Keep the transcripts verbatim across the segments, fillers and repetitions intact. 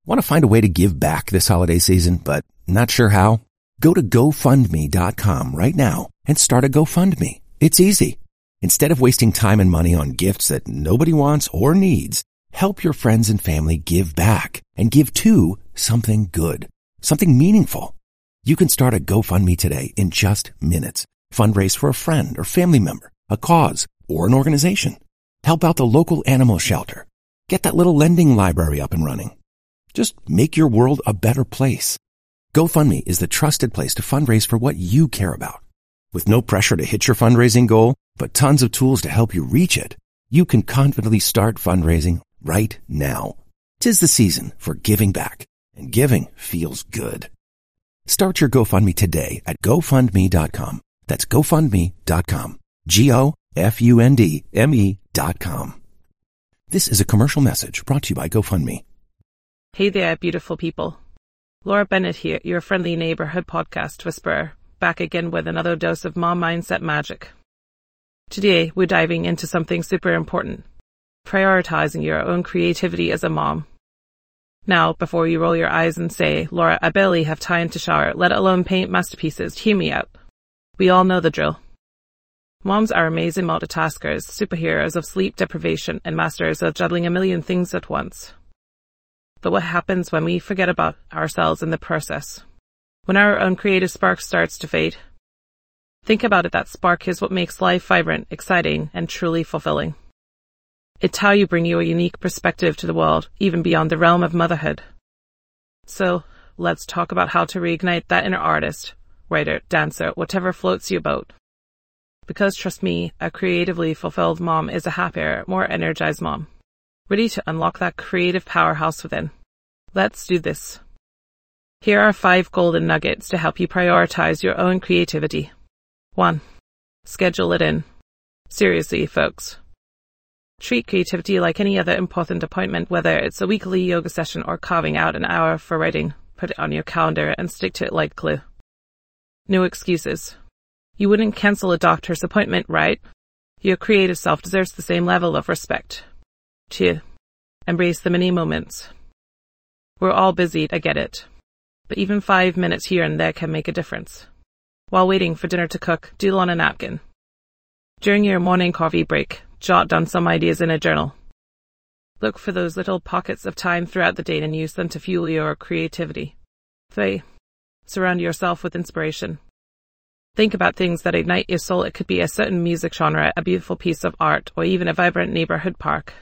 Want to find a way to give back this holiday season, but not sure how? Go to go fund me dot com right now and start a GoFundMe. It's easy. Instead of wasting time and money on gifts that nobody wants or needs, help your friends and family give back and give to something good, something meaningful. You can start a GoFundMe today in just minutes. Fundraise for a friend or family member, a cause, or an organization. Help out the local animal shelter. Get that little lending library up and running. Just make your world a better place. GoFundMe is the trusted place to fundraise for what you care about. With no pressure to hit your fundraising goal, but tons of tools to help you reach it, you can confidently start fundraising right now. 'Tis the season for giving back, and giving feels good. Start your GoFundMe today at go fund me dot com. That's go fund me dot com. G O F U N D M E dot com. This is a commercial message brought to you by GoFundMe. Hey there, beautiful people. Laura Bennett here, your friendly neighborhood podcast whisperer, back again with another dose of mom mindset magic. Today, we're diving into something super important: prioritizing your own creativity as a mom. Now, before you roll your eyes and say, Laura, I barely have time to shower, let alone paint masterpieces, hear me out. We all know the drill. Moms are amazing multitaskers, superheroes of sleep deprivation, and masters of juggling a million things at once. But what happens when we forget about ourselves in the process? When our own creative spark starts to fade? Think about it, that spark is what makes life vibrant, exciting, and truly fulfilling. It's how you bring your unique perspective to the world, even beyond the realm of motherhood. So, let's talk about how to reignite that inner artist, writer, dancer, whatever floats your boat. Because trust me, a creatively fulfilled mom is a happier, more energized mom, ready to unlock that creative powerhouse within. Let's do this. Here are five golden nuggets to help you prioritize your own creativity. One. Schedule it in. Seriously, folks. Treat creativity like any other important appointment, whether it's a weekly yoga session or carving out an hour for writing. Put it on your calendar and stick to it like glue. No excuses. You wouldn't cancel a doctor's appointment, right? Your creative self deserves the same level of respect. Two. Embrace the mini moments. We're all busy, I get it. But even five minutes here and there can make a difference. While waiting for dinner to cook, doodle on a napkin. During your morning coffee break, jot down some ideas in a journal. Look for those little pockets of time throughout the day and use them to fuel your creativity. Three. Surround yourself with inspiration. Think about things that ignite your soul. It could be a certain music genre, a beautiful piece of art, or even a vibrant neighborhood park.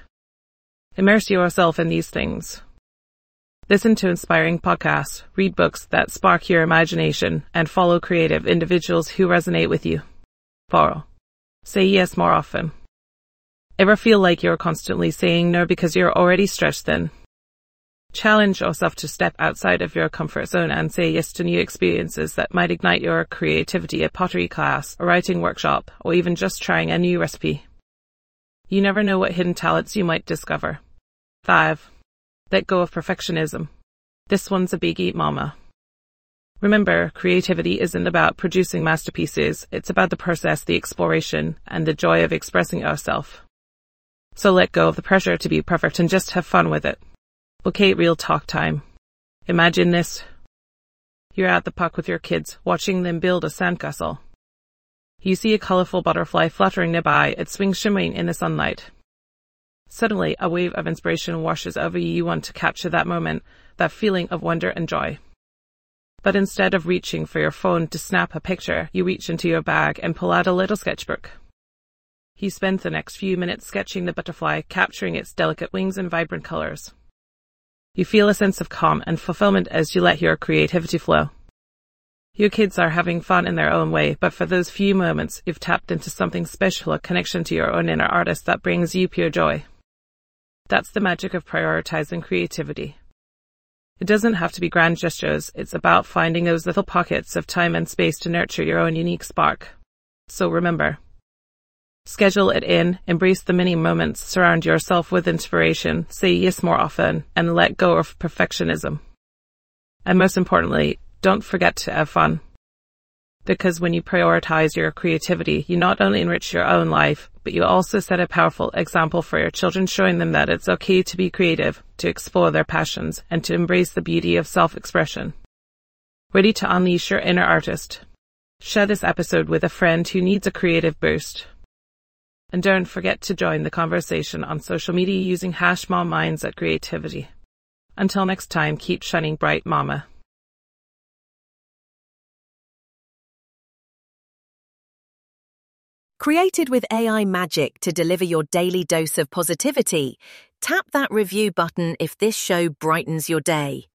Immerse yourself in these things. Listen to inspiring podcasts, read books that spark your imagination, and follow creative individuals who resonate with you. Four. Say yes more often. Ever feel like you're constantly saying no because you're already stretched thin? Challenge yourself to step outside of your comfort zone and say yes to new experiences that might ignite your creativity, a pottery class, a writing workshop, or even just trying a new recipe. You never know what hidden talents you might discover. Five. Let go of perfectionism. This one's a biggie, mama. Remember, creativity isn't about producing masterpieces. It's about the process, the exploration, and the joy of expressing yourself. So let go of the pressure to be perfect and just have fun with it. Okay, real talk time. Imagine this. You're at the park with your kids, watching them build a sandcastle. You see a colorful butterfly fluttering nearby, its wings shimmering in the sunlight. Suddenly, a wave of inspiration washes over you. You want to capture that moment, that feeling of wonder and joy. But instead of reaching for your phone to snap a picture, you reach into your bag and pull out a little sketchbook. You spend the next few minutes sketching the butterfly, capturing its delicate wings and vibrant colors. You feel a sense of calm and fulfillment as you let your creativity flow. Your kids are having fun in their own way, but for those few moments, you've tapped into something special, a connection to your own inner artist that brings you pure joy. That's the magic of prioritizing creativity. It doesn't have to be grand gestures. It's about finding those little pockets of time and space to nurture your own unique spark. So remember, schedule it in, embrace the mini moments, surround yourself with inspiration, say yes more often, and let go of perfectionism. And most importantly, don't forget to have fun. Because when you prioritize your creativity, you not only enrich your own life, but you also set a powerful example for your children, showing them that it's okay to be creative, to explore their passions, and to embrace the beauty of self-expression. Ready to unleash your inner artist? Share this episode with a friend who needs a creative boost. And don't forget to join the conversation on social media using hash mom minds at creativity. Until next time, keep shining bright, mama. Created with A I magic to deliver your daily dose of positivity, tap that review button if this show brightens your day.